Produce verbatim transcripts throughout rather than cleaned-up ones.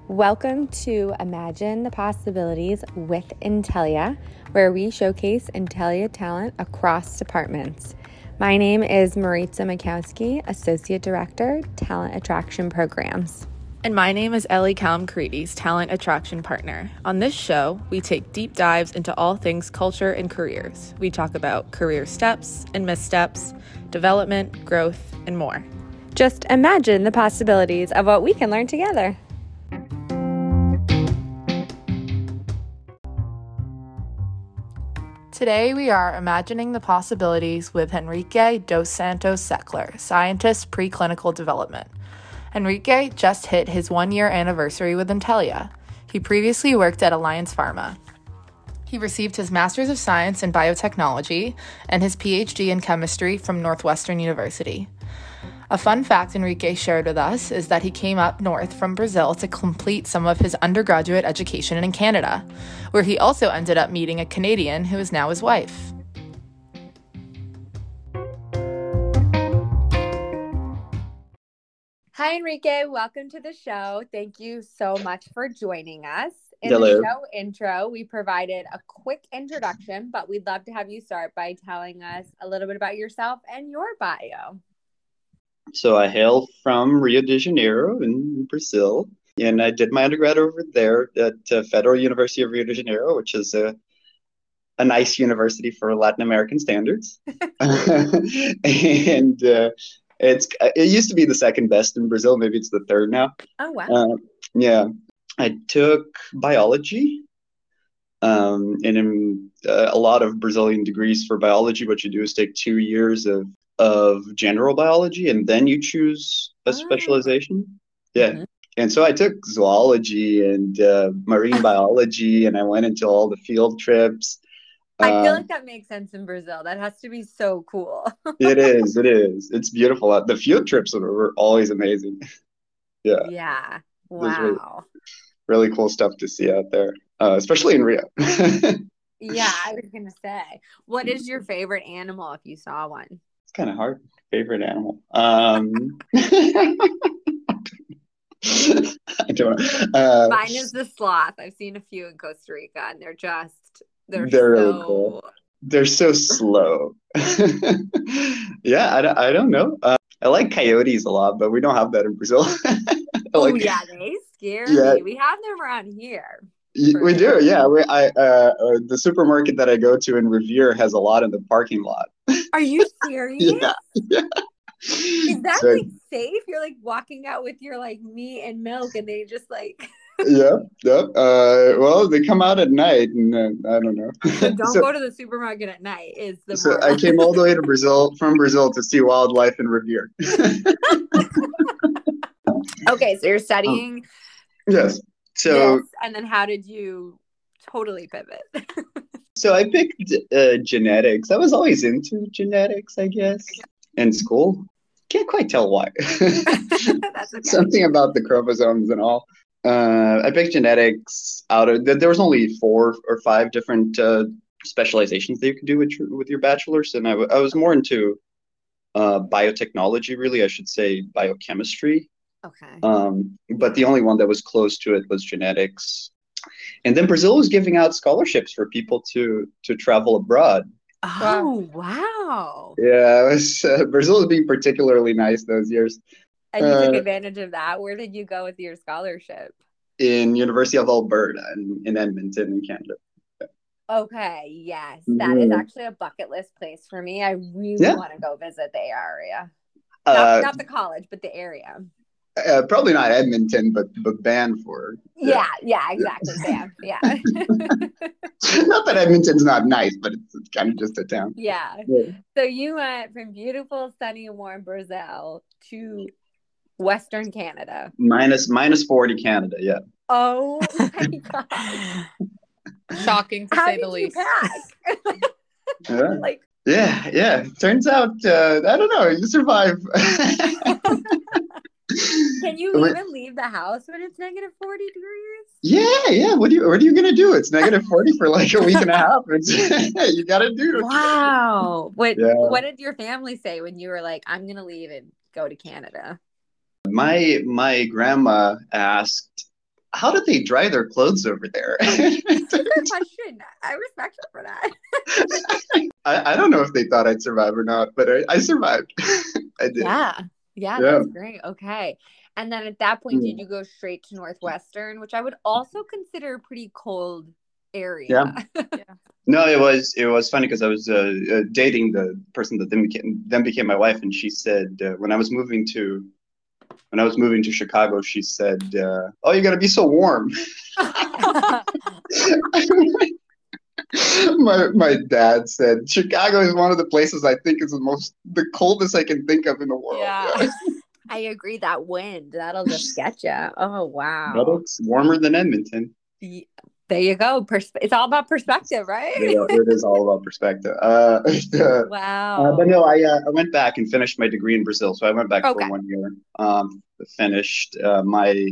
Welcome to Imagine the Possibilities with Intelia, where we showcase Intelia talent across departments. My name is Maritza Mikowski, Associate Director, Talent Attraction Programs. And my name is Ellie Kalamkarides, Talent Attraction Partner. On this show, we take deep dives into all things culture and careers. We talk about career steps and missteps, development, growth, and more. Just imagine the possibilities of what we can learn together. Today, we are imagining the possibilities with Henrique dos Santos Seckler, Scientist Preclinical Development. Henrique just hit his one-year anniversary with Intelia. He previously worked at Alliance Pharma. He received his Master's of Science in Biotechnology and his P H D in Chemistry from Northwestern University. A fun fact Henrique shared with us is that he came up north from Brazil to complete some of his undergraduate education in Canada, where he also ended up meeting a Canadian who is now his wife. Hi, Enrique. Welcome to the show. Thank you so much for joining us. In Hello. the show intro, we provided a quick introduction, but we'd love to have you start by telling us a little bit about yourself and your bio. So I hail from Rio de Janeiro in Brazil, and I did my undergrad over there at uh, Federal University of Rio de Janeiro, which is a a nice university for Latin American standards. and uh, it's it used to be the second best in Brazil. Maybe it's the third now. Oh, wow. Uh, yeah, I took biology. Um, and in uh, a lot of Brazilian degrees for biology, what you do is take two years of of general biology, and then you choose a Oh. specialization. Yeah. Mhm. And so I took zoology and uh, marine biology, and I went into all the field trips. I feel Uh, like that makes sense in Brazil. That has to be so cool. it is, it is. It's beautiful. Uh, The field trips were, were always amazing. Yeah, Yeah. there's really, Wow. really cool stuff to see out there, uh, especially in Rio. Yeah, I was going to say, what is your favorite animal if you saw one? It's kind of hard. Favorite animal. Um, I don't know. Uh, Mine is the sloth. I've seen a few in Costa Rica, and they're just, they're, They're so really cool. They're so slow. Yeah, I don't, I don't know. Uh, I like coyotes a lot, but we don't have that in Brazil. I Oh, like, yeah, they scare yeah, me. We have them around here. y- For we do. sure. Yeah, we, I, uh, uh, the supermarket that I go to in Revere has a lot in the parking lot. Are you serious? Yeah, yeah. Is that So, like safe? You're like walking out with your like meat and milk, and they just like yeah, yeah. Uh, well, they come out at night, and uh, I don't know. so don't So, go to the supermarket at night is the so I moral. came all the way to Brazil from Brazil to see wildlife in Revere. Okay, so you're Um, studying yes. this, So, and then how did you totally pivot? so I picked uh, genetics. I was always into genetics, I guess, in school. Can't quite tell why. That's okay. Something about the chromosomes and all. Uh, I picked genetics out of there was only four or five different uh, specializations that you could do with your, with your bachelor's, and I, w- I was more into uh, biotechnology, really. I should say biochemistry. Okay. Um, but the Yeah. only one that was close to it was genetics. And then Brazil was giving out scholarships for people to to travel abroad. Wow. Oh, wow. Yeah, it was, uh, Brazil was being particularly nice those years. And you took Uh, advantage of that. Where did you go with your scholarship? in University of Alberta in, in Edmonton, in Canada. Okay, yes. That is Mhm. actually a bucket list place for me. I really Yeah. want to go visit the area. Not Uh, not the college, but the area. uh, probably not Edmonton, but but Banff. Yeah, Yeah. yeah, exactly. Bam. Yeah. Not that Edmonton's not nice, but it's, it's kind of just a town. Yeah. Yeah. So you went from beautiful, sunny, and warm Brazil to Western Canada. Minus minus forty Canada. Yeah. Oh my God. Shocking to How say did the you least. pack? Yeah. Like, Yeah. Yeah. Turns out, uh, I don't know. You survive. can you But- even leave the house when it's negative forty degrees? Yeah, yeah. What do you what are you gonna do? It's negative forty for like a week and a half. It's you gotta do it. Wow. What Yeah. what did your family say when you were like, I'm gonna leave and go to Canada? My my grandma asked how did they dry their clothes over there? That's a good question. I respect her for that. I, I don't know if they thought I'd survive or not, but I, I survived. I did. Yeah. Yeah, Yeah. that's great. Okay. And then at that point, did Mm. you go straight to Northwestern, which I would also consider a pretty cold Yeah. area? No, it was it was funny because I was uh, uh, dating the person that then became then became my wife, and she said uh, when I was moving to when I was moving to Chicago, she said, uh, "Oh, you're gonna be so warm." my my dad said Chicago is one of the places I think is the most the coldest I can think of in the world. Yeah. I agree. That wind, that'll just get you. Oh, But wow. it's warmer than Edmonton. Y- There you go. Perspe- it's all about perspective, right? It, it is all about perspective. Uh, uh, but Wow. no, I uh, I went back and finished my degree in Brazil. So I went back for Okay. one year. Um, finished uh, my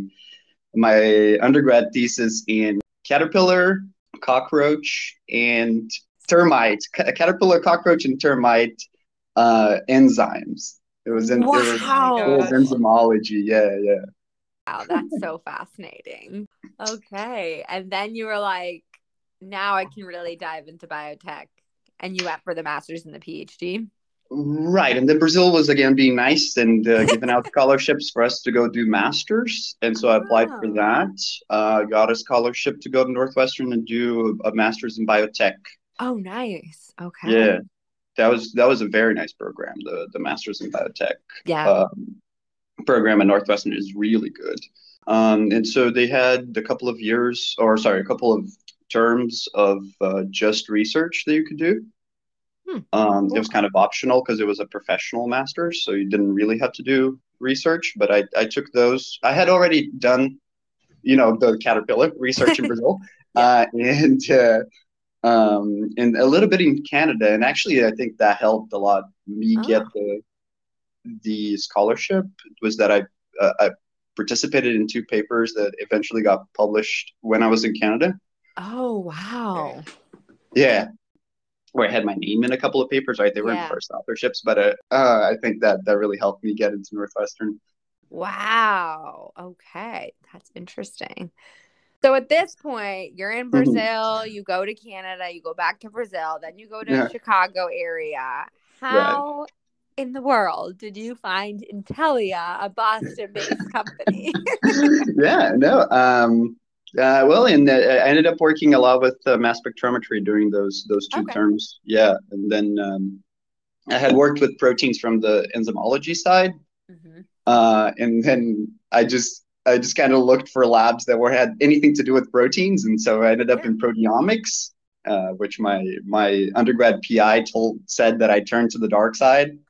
my undergrad thesis in caterpillar, cockroach, and termite. Ca- caterpillar, cockroach, and termite uh, enzymes. It was in it was it was Wow. enzymology. Yeah, yeah. Wow, that's so fascinating. Okay. And then you were like, now I can really dive into biotech. And you went for the master's and the PhD. Right, and then Brazil was again being nice and uh, giving out scholarships for us to go do masters, and so I applied for Oh. that. Uh, got a scholarship to go to Northwestern and do a master's in biotech. Oh, nice. Okay. Yeah, that was that was a very nice program. The the master's in biotech Yeah. um, program at Northwestern is really good. Um, and so they had a couple of years, or sorry, a couple of terms of uh, just research that you could do. Hmm. Um, it Cool. was kind of optional because it was a professional master's, so you didn't really have to do research. But I, I took those. I had already done, you know, the caterpillar research in Brazil, Yeah. uh, and uh, um, and a little bit in Canada. And actually, I think that helped a lot me get Oh. the the scholarship. Was that I uh, I participated in two papers that eventually got published when I was in Canada. Oh, wow. Yeah, where I had my name in a couple of papers, right? They weren't Yeah. first authorships, but uh, uh, I think that that really helped me get into Northwestern. Wow. Okay. That's interesting. So at this point, you're in Mhm. Brazil, you go to Canada, you go back to Brazil, then you go to Yeah, Chicago area. right. How in the world did you find Intelia, a Boston-based company? Yeah, no. Um, uh, well, and uh, I ended up working a lot with uh, mass spectrometry during those those two Okay. terms. Yeah, and then um, I had worked with proteins from the enzymology side, Mhm. uh, and then I just I just kind of looked for labs that were had anything to do with proteins, and so I ended up Yeah. in proteomics, uh, which my my undergrad P I told said that I turned to the dark side.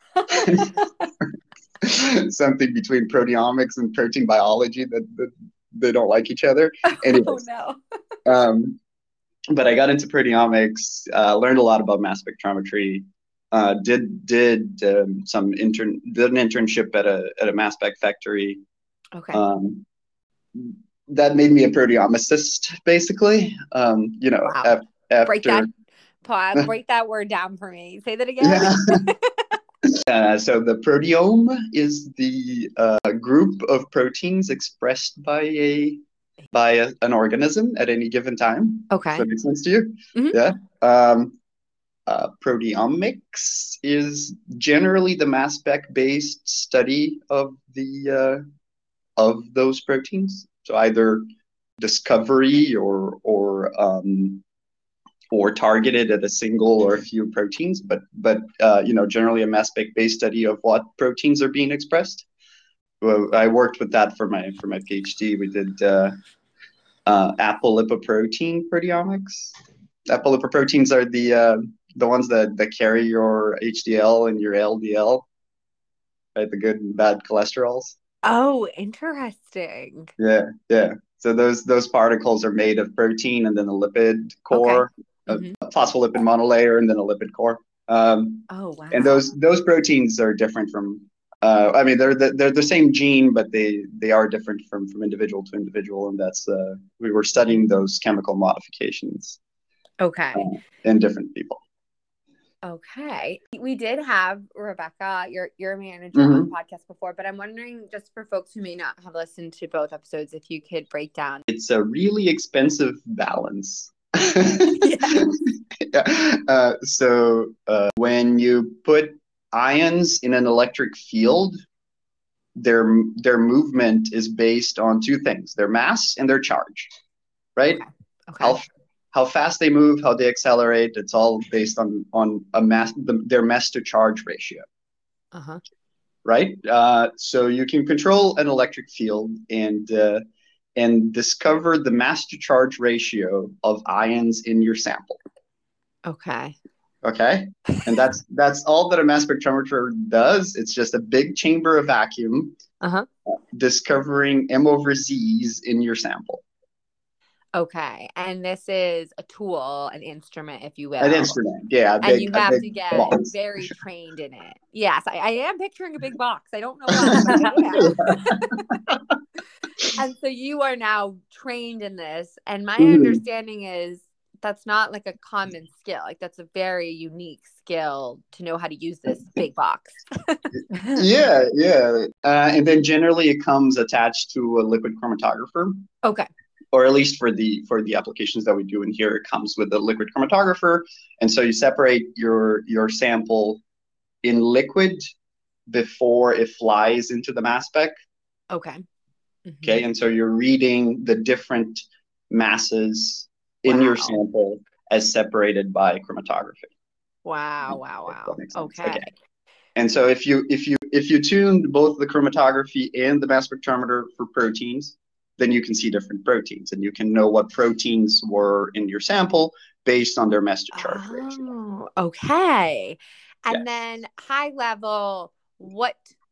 Something between proteomics and protein biology that, that they don't like each other. Oh Anyways, no. um, but I got into proteomics, uh, learned a lot about mass spectrometry. Uh, did did um, some intern did an internship at a at a mass spec factory. Okay. Um, that made me a proteomicist, basically. Um, you know, Wow. af- Break after that pause, break that word down for me. Say that again. yeah. Uh, so the proteome is the uh, group of proteins expressed by a by a, an organism at any given time. Okay. Does that make sense to you? Mhm. Yeah. Um, uh, proteomics is generally the mass spec based study of the uh, of those proteins. So either discovery or or um, or targeted at a single or a few proteins, but but uh, you know generally a mass spec based study of what proteins are being expressed. Well, I worked with that for my for my PhD. We did uh, uh, apolipoprotein proteomics. Apolipoproteins are the uh, the ones that, that carry your H D L and your L D L, right? The good and bad cholesterols. Oh, interesting. Yeah, yeah. So those those particles are made of protein and then a lipid Okay. core, a Mhm. phospholipid monolayer, and then a lipid core. Um, Oh, wow. and those those proteins are different from. Uh, I mean, they're the, they're the same gene, but they they are different from from individual to individual, and that's uh, we were studying those chemical modifications Okay. uh, in different people. Okay. We did have Rebecca, your your manager, Mhm. on the podcast before, but I'm wondering, just for folks who may not have listened to both episodes, if you could break down. It's a really expensive balance. Yeah. Yeah. Uh, so uh, when you put ions in an electric field, their their movement is based on two things: their mass and their charge, right? Okay. Okay. How how fast they move, how they accelerate, it's all based on on a mass the, their mass to charge ratio, Uh-huh. right? Uh, so you can control an electric field and uh, and discover the mass to charge ratio of ions in your sample. Okay. Okay, and that's that's all that a mass spectrometer does. It's just a big chamber of vacuum Uh-huh. discovering M over Z's in your sample. Okay. And this is a tool, an instrument, if you will. An instrument, yeah, a And big, you a have big to get box. very trained in it. Yes, I, I am picturing a big box. I don't know why, but I am. And so you are now trained in this. And my Mhm. understanding is that's not like a common skill. Like that's a very unique skill to know how to use this big box. Yeah, yeah. Uh, and then generally it comes attached to a liquid chromatographer, Okay. or at least for the for the applications that we do in here, it comes with a liquid chromatographer. And so you separate your your sample in liquid before it flies into the mass spec. Okay. Okay, and so you're reading the different masses in your Wow. sample as separated by chromatography. Wow. Wow. If that Wow. makes sense. Okay. Okay. And so if you if you if you tuned both the chromatography and the mass spectrometer for proteins, then you can see different proteins, and you can know what proteins were in your sample based on their mass to charge ratio. Oh, okay. And Yes. then high level, what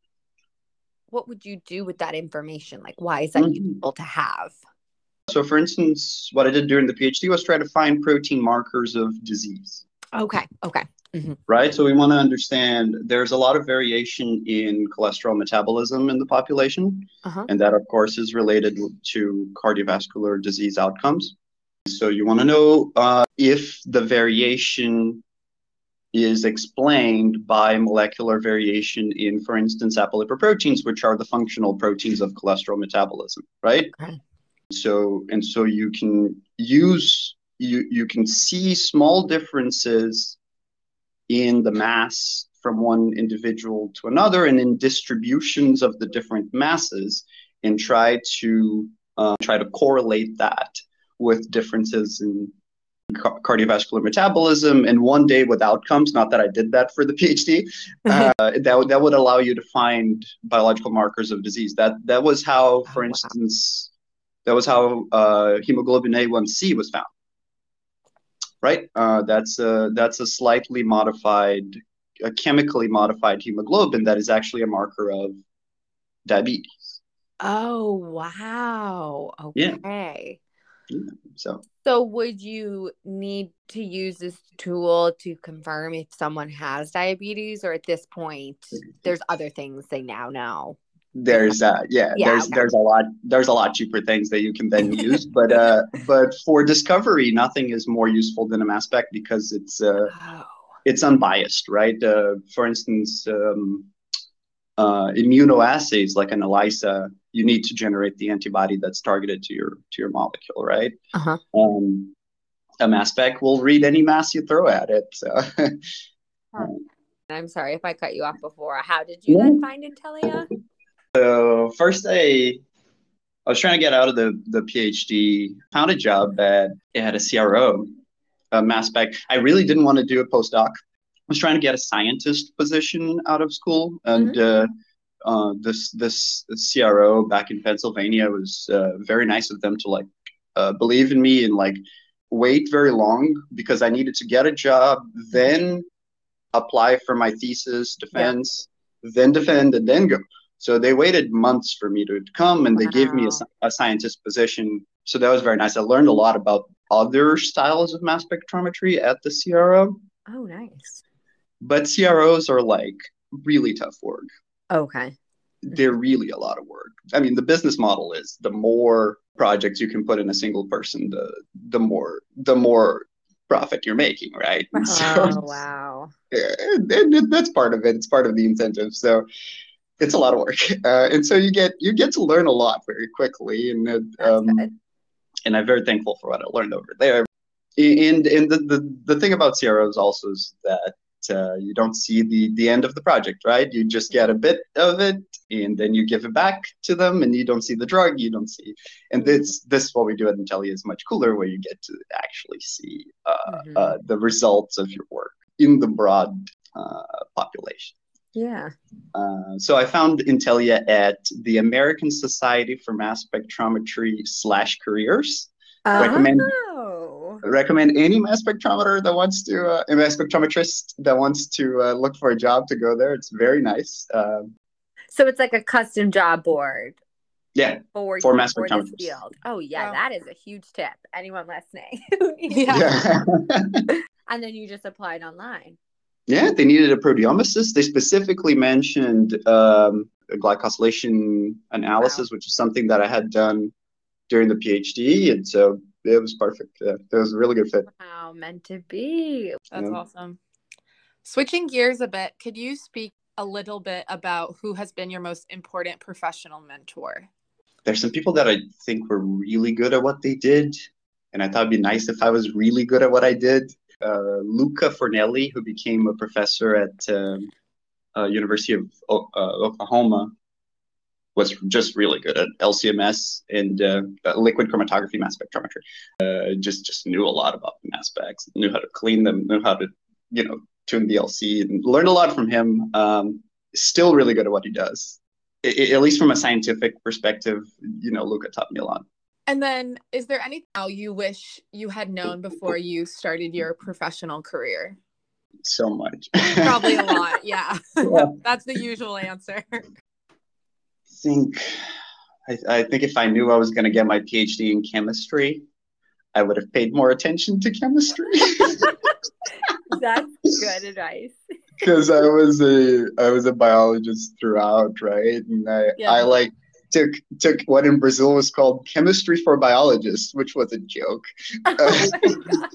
what would you do with that information? Like, why is that Mhm. useful to have? So for instance, what I did during the PhD was try to find protein markers of disease. Okay. Okay. Mm-hmm. Right? So we want to understand there's a lot of variation in cholesterol metabolism in the population. Uh-huh. And that, of course, is related to cardiovascular disease outcomes. So you want to know uh, if the variation is explained by molecular variation in, for instance, apolipoproteins, which are the functional proteins of cholesterol metabolism, right? Okay. So, and so you can use, you, you can see small differences in the mass from one individual to another and in distributions of the different masses, and try to uh, try to correlate that with differences in ca- cardiovascular metabolism, and one day with outcomes. Not that I did that for the PhD. Uh, that, that would allow you to find biological markers of disease. That that was how, for Oh, wow. instance, that was how uh, hemoglobin A one C was found. Right? Uh, that's a that's a slightly modified, a chemically modified hemoglobin that is actually a marker of diabetes. Oh, wow. Yeah. Okay. Yeah. So So would you need to use this tool to confirm if someone has diabetes, or at this point, there's other things they now know? there's uh yeah, Yeah. there's Okay. there's a lot there's a lot cheaper things that you can then use, but uh but for discovery, nothing is more useful than a mass spec because it's uh Oh. it's unbiased, right? Uh, for instance, um, uh, immunoassays like an ELISA, you need to generate the antibody that's targeted to your to your molecule, right? Uh-huh. Um, a mass spec will read any mass you throw at it. So. I'm sorry if I cut you off before. How did you then find Intelia? So first, I I was trying to get out of the the PhD, found a job at at a C R O, a mass spec. I really didn't want to do a postdoc. I was trying to get a scientist position out of school, and Mm-hmm. uh, uh, this this C R O back in Pennsylvania was uh, very nice of them to like uh, believe in me and like wait very long because I needed to get a job, then apply for my thesis, Yeah. defense, then defend, and then go. So they waited months for me to come, and they gave me Wow. a, a scientist position. So that was very nice. I learned a lot about other styles of mass spectrometry at the C R O. Oh, nice. But C R Os are like really tough work. Okay. They're really a lot of work. I mean, the business model is the more projects you can put in a single person, the the more the more profit you're making, right? And so Oh, wow. and, and that's part of it. It's part of the incentive. So it's a lot of work, uh, and so you get you get to learn a lot very quickly, and uh, That's um, good. and I'm very thankful for what I learned over there. And and the the, the thing about C R Os also is that uh, you don't see the the end of the project, right? You just get a bit of it, and then you give it back to them, and you don't see the drug, you don't see. And this this what we do at Intellia is much cooler, where you get to actually see uh, Mhm. uh, the results of your work in the broad uh, population. Yeah. Uh, so I found Intellia at the American Society for Mass Spectrometry slash careers. Recommend Oh. recommend any mass spectrometer that wants to, uh, a mass spectrometrist that wants to uh, look for a job to go there. It's very nice. Um, So it's like a custom job board yeah, for, for mass for this spectrometers. field. Oh, yeah, Wow. that is a huge tip. Anyone listening? who needs Yeah. Yeah. And then you just applied online. Yeah, they needed a proteomicist. They specifically mentioned um, a glycosylation analysis, which is something that I had done during the PhD, and so it was perfect. Yeah, it was a really good fit. Wow, meant to be. That's Yeah. awesome. Switching gears a bit, could you speak a little bit about who has been your most important professional mentor? There's some people that I think were really good at what they did, and I thought it'd be nice if I was really good at what I did. Uh, Luca Fornelli, who became a professor at um, uh, University of o- uh, Oklahoma, was just really good at L C M S and uh, liquid chromatography mass spectrometry. Uh, just just knew a lot about the mass specs, knew how to clean them, knew how to, you know, tune the L C, and learned a lot from him. Um, still really good at what he does. I, I, at least from a scientific perspective, you know, Luca taught me a lot. And then, is there anything now you wish you had known before you started your professional career? So much. Probably a lot, yeah. Yeah. That's the usual answer. think I, I think if I knew I was going to get my PhD in chemistry, I would have paid more attention to chemistry. That's good advice. Because I was a I was a biologist throughout, right? And I, Yeah. I like took took what in Brazil was called chemistry for biologists, which was a joke. Oh my God.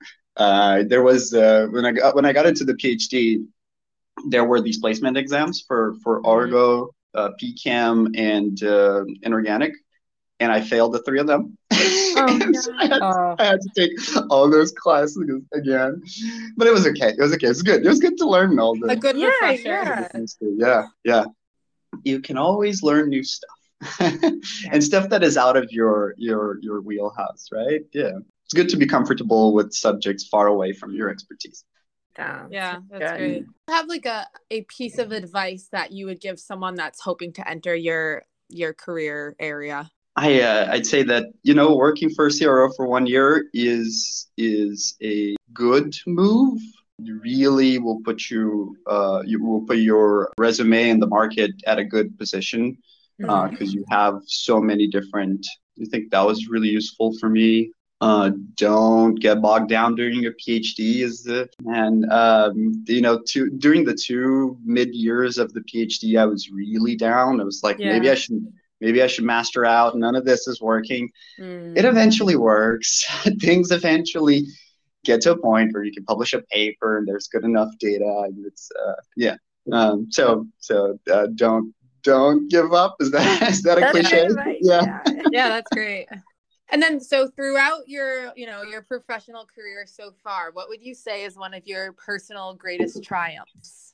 Uh, there was uh, when I got when I got into the PhD, there were these placement exams for for Mhm. Argo, uh, P Chem, and uh, inorganic, and I failed the three of them. Oh, So I, had, Oh. I had to take all those classes again, but it was okay. It was okay. It was good. It was good to learn all the A good Yeah, refresher. yeah. chemistry. Yeah, yeah. You can always learn new stuff, and stuff that is out of your your your wheelhouse, right? Yeah, it's good to be comfortable with subjects far away from your expertise. Sounds Yeah, that's good. great. Have like a, a piece of advice that you would give someone that's hoping to enter your your career area? I uh, I'd say that, you know, working for a C R O for one year is is a good move. You really will put you uh, you will put your resume in the market at a good position, Mhm. because you have so many different. I think that was really useful for me. Uh, don't get bogged down during your PhD, is the and um, you know, two during the two mid years of the PhD, I was really down. I was like, maybe Yeah. I should maybe I should master out. None of this is working. Mm. It eventually works. Things eventually get to a point where you can publish a paper and there's good enough data. And it's uh, yeah. Um, so so uh, don't don't give up. Is that is that a That's cliche? good advice. Yeah. Yeah. Yeah, that's great. And then, so throughout your, you know, your professional career so far, what would you say is one of your personal greatest triumphs?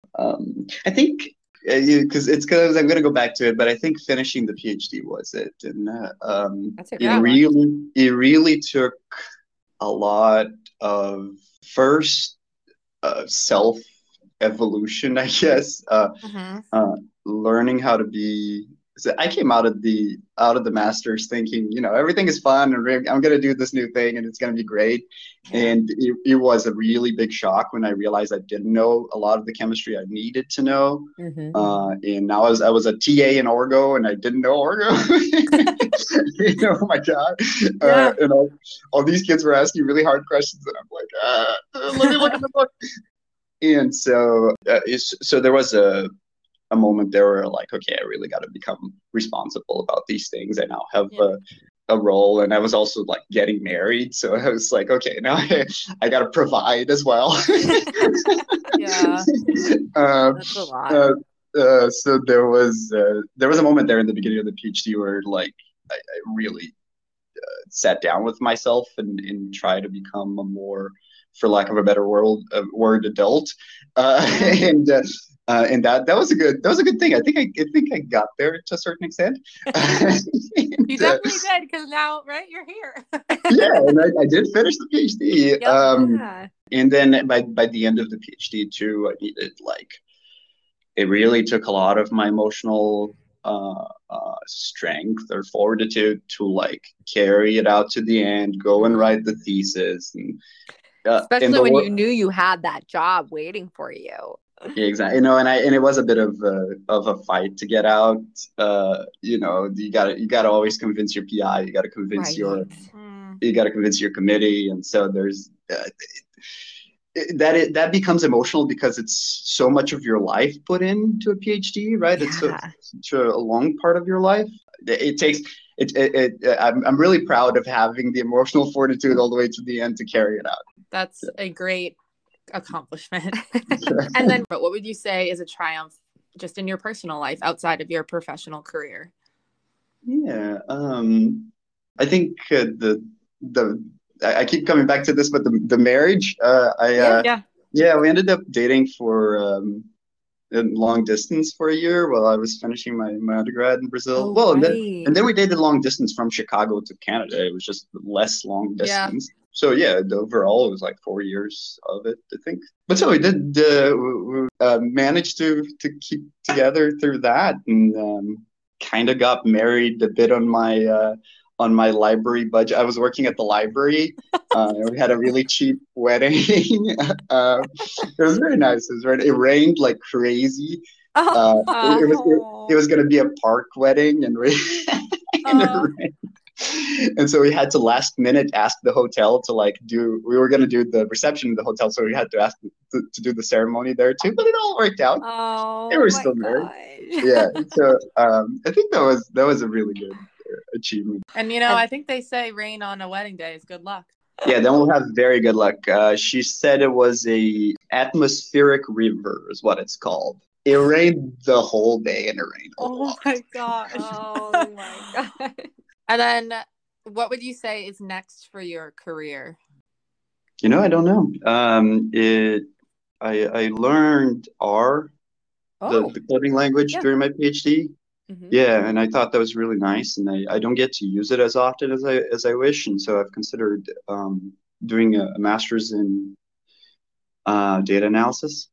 Um, I think because uh, it's because I'm going to go back to it, but I think finishing the PhD was it, and uh, um, That's a it great one. really it really took a lot of first uh, self evolution, I guess, uh, Mm-hmm. uh, learning how to be. So I came out of the out of the masters thinking, you know, everything is fun and re- I'm gonna do this new thing and it's gonna be great. Yeah. And it, it was a really big shock when I realized I didn't know a lot of the chemistry I needed to know. Mhm. Uh, and now I was I was a T A in Orgo and I didn't know Orgo. You know, oh my God. Yeah. Uh, and all, all these kids were asking really hard questions and I'm like, uh, let me look at the book. And so, uh, it's, so there was a a moment there where like, okay, I really got to become responsible about these things. I now have Yeah. a, a role, and I was also like getting married, so I was like, okay, now I, I got to provide as well. Yeah, um, That's a lot. uh, uh, so there was uh, there was a moment there in the beginning of the PhD where like I, I really sat down with myself and, and try to become a more, for lack of a better word, uh, word adult, uh, Yeah. and uh, uh, and that that was a good that was a good thing. I think I, I think I got there to a certain extent. and, you uh, definitely did because now, right, you're here. yeah, and I, I did finish the PhD. Yep. Um, Yeah. and then by by the end of the PhD too, I needed like it really took a lot of my emotional uh, uh, strength or fortitude to like carry it out to the end, go and write the thesis, and uh, and Especially the when work. you knew you had that job waiting for you. Exactly, you know, and I and it was a bit of a of a fight to get out. Uh, you know, you got you got to always convince your P I, you got to convince Right. your Mm. you got to convince your committee, and so there's uh, that it, that becomes emotional because it's so much of your life put into a PhD, right? It's so, Yeah. such a long part of your life. It, it takes it, it, it. I'm I'm really proud of having the emotional fortitude all the way to the end to carry it out. That's a great accomplishment. And then, but what would you say is a triumph just in your personal life outside of your professional career? Yeah, um, I think uh, the the I, I keep coming back to this, but the the marriage. Uh, I Yeah. uh, Yeah. yeah, we ended up dating for um, in long distance for a year while I was finishing my, my undergrad in Brazil. Oh, Well, and then right. and then we dated long distance from Chicago to Canada. It was just less long Yeah. distance. So yeah, the overall it was like four years of it, I think. But so we did uh, we, we, uh, managed to to keep together through that, and um, kind of got married a bit on my uh, on my library budget. I was working at the library. Uh, we had a really cheap wedding. uh, it was very nice. It was very, it rained like crazy. Uh, it, it was it, it Oh. was going to be a park wedding, and we and it Oh. rained. And so we had to last minute ask the hotel to like do. We were going to do the reception in the hotel, so we had to ask to, to do the ceremony there too. But it all worked out. They Oh were my still married. gosh. Yeah. So um, I think that was that was a really good uh, achievement. And you know, And I think they say rain on a wedding day is good luck. Yeah, then we'll have very good luck. Uh, she said it was a atmospheric river, is what it's called. It rained the whole day, and it rained a Oh lot. my gosh. oh my god. And then what would you say is next for your career? You know, I don't know. Um, it I I learned R, the Oh. the coding language Yeah. during my PhD. Mhm. Yeah, and I thought that was really nice, and I, I don't get to use it as often as I as I wish, and so I've considered um, doing a, a master's in uh, data analysis.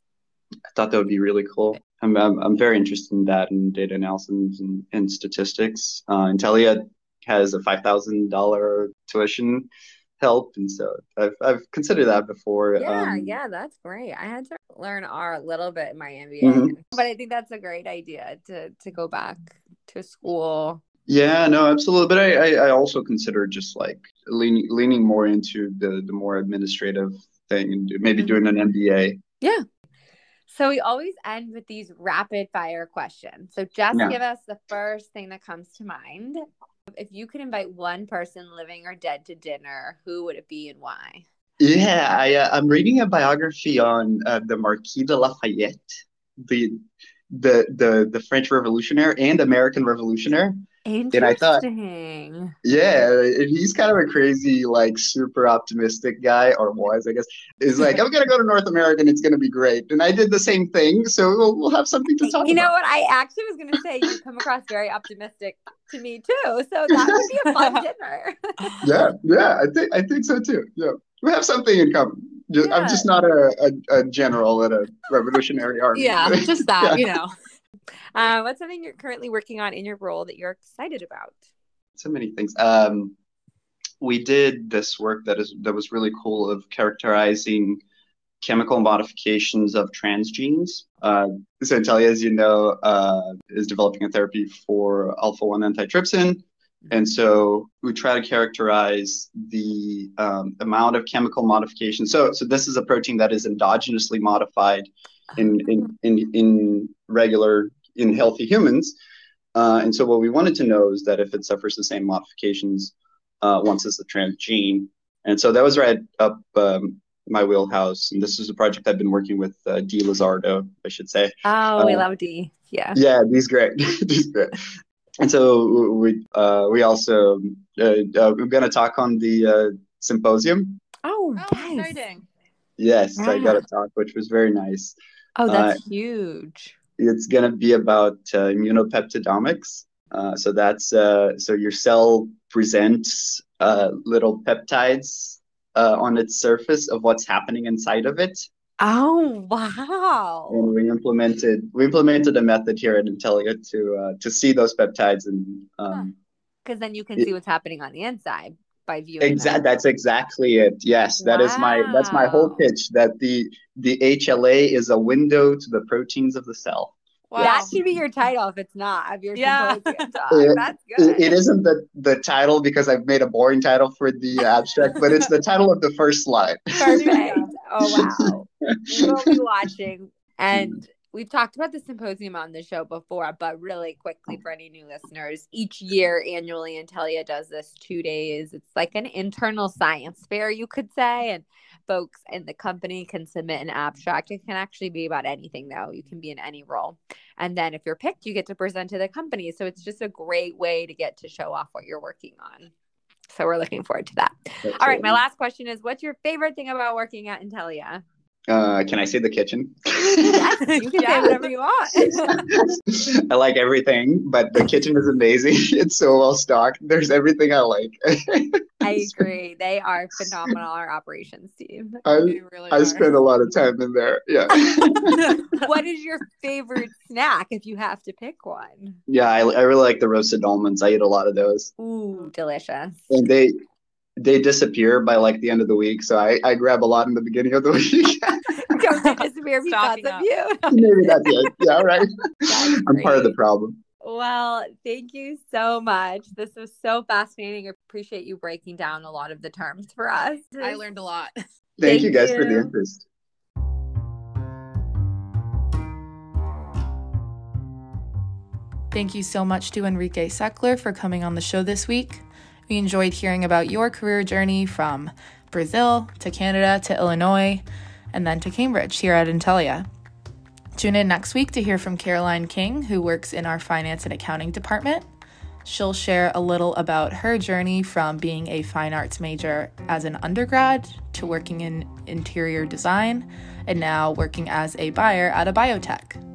I thought that would be really cool. I'm I'm, I'm very interested in that in data analysis and, and statistics. Uh, Intelia has a five thousand dollar tuition help, and so I've I've considered that before. Yeah, Um, yeah, that's great. I had to learn R a little bit in my M B A, mhm. but I think that's a great idea to to go back to school. Yeah, no, absolutely. But I, I, I also consider just like leaning leaning more into the the more administrative thing and do, maybe doing an M B A. Yeah. So we always end with these rapid fire questions. So just Yeah. give us the first thing that comes to mind. If you could invite one person living or dead to dinner, who would it be and why? Yeah, I uh, I'm reading a biography on uh, the Marquis de Lafayette, the the the the French revolutionary and American revolutionary. And I thought, Interesting. yeah, and he's kind of a crazy, like super optimistic guy, or was, I guess. Is like, I'm gonna go to North America and it's gonna be great. And I did the same thing, so we'll, we'll have something to talk You know about. what? I actually was going to say you come across very optimistic to me too. So that would be a fun dinner. Yeah, yeah, I think I think so too. Yeah, we have something in common. Just, I'm Yeah. just not a, a, a general at a revolutionary army. Yeah, just that, Yeah. you know. Uh, what's something you're currently working on in your role that you're excited about? So many things. Um, we did this work that is that was really cool of characterizing chemical modifications of transgenes. Uh, so Intellia, as you know, uh, is developing a therapy for alpha one antitrypsin. And so we try to characterize the um, amount of chemical modification. So, so this is a protein that is endogenously modified in in in, in regular in healthy humans. Uh, and so what we wanted to know is that if it suffers the same modifications uh, once it's a transgene. And so that was right up um, my wheelhouse. And this is a project I've been working with uh, Dee Lizardo, I should say. Oh, Uh, we love Dee. Yeah. yeah, Dee's great. Dee's great. And so we uh, we also uh, uh, we're going to talk on the uh, symposium. Oh, Oh, yes. exciting. Yes, I got Yeah. a talk, which was very nice. Oh, Uh, that's huge. it's going to be about uh, immunopeptidomics. Uh, so that's uh, so your cell presents uh, little peptides uh, on its surface of what's happening inside of it. Oh, And wow. we implemented we implemented a method here at Intellia to uh, to see those peptides and um, Because then you can it- see what's happening on the inside by viewing exact them. that's exactly it. Yes, that is my that's my whole Wow. pitch, that the the H L A is a window to the proteins of the cell. Wow. That should be your title if it's not, of your Yeah. symposium talk. It- That's It, good. it isn't the, the title because I've made a boring title for the abstract, but it's the title of the first slide. Perfect. Oh, wow. We'll be watching. And we've talked about the symposium on the show before, but really quickly for any new listeners, each year annually, Intellia does this two days. It's like an internal science fair, you could say. And folks in the company can submit an abstract. It can actually be about anything, though. You can be in any role. And then if you're picked, you get to present to the company. So it's just a great way to get to show off what you're working on. So we're looking forward to that. That's All right. it. My last question is, what's your favorite thing about working at Intellia? Uh, can I say the kitchen? Yes, you can Yeah. say whatever you want. I like everything, but the kitchen is amazing. It's so well stocked. There's everything I like. I agree. They are phenomenal, our operations team. I, You really I are. spend a lot of time in there. Yeah. What is your favorite snack if you have to pick one? Yeah, I, I really like the roasted almonds. I eat a lot of those. Ooh, delicious. And they they disappear by like the end of the week, so I, I grab a lot in the beginning of the week. Don't they disappear because Stocking of up. you? Maybe that's it. Yeah, right. That's I'm part of the great. problem. Well, thank you so much. This was so fascinating. I appreciate you breaking down a lot of the terms for us. I learned a lot. Thank, Thank you guys for the you. interest. Thank you so much to Enrique Seckler for coming on the show this week. We enjoyed hearing about your career journey from Brazil to Canada to Illinois and then to Cambridge here at Intellia. Tune in next week to hear from Caroline King, who works in our finance and accounting department. She'll share a little about her journey from being a fine arts major as an undergrad to working in interior design and now working as a buyer at a biotech.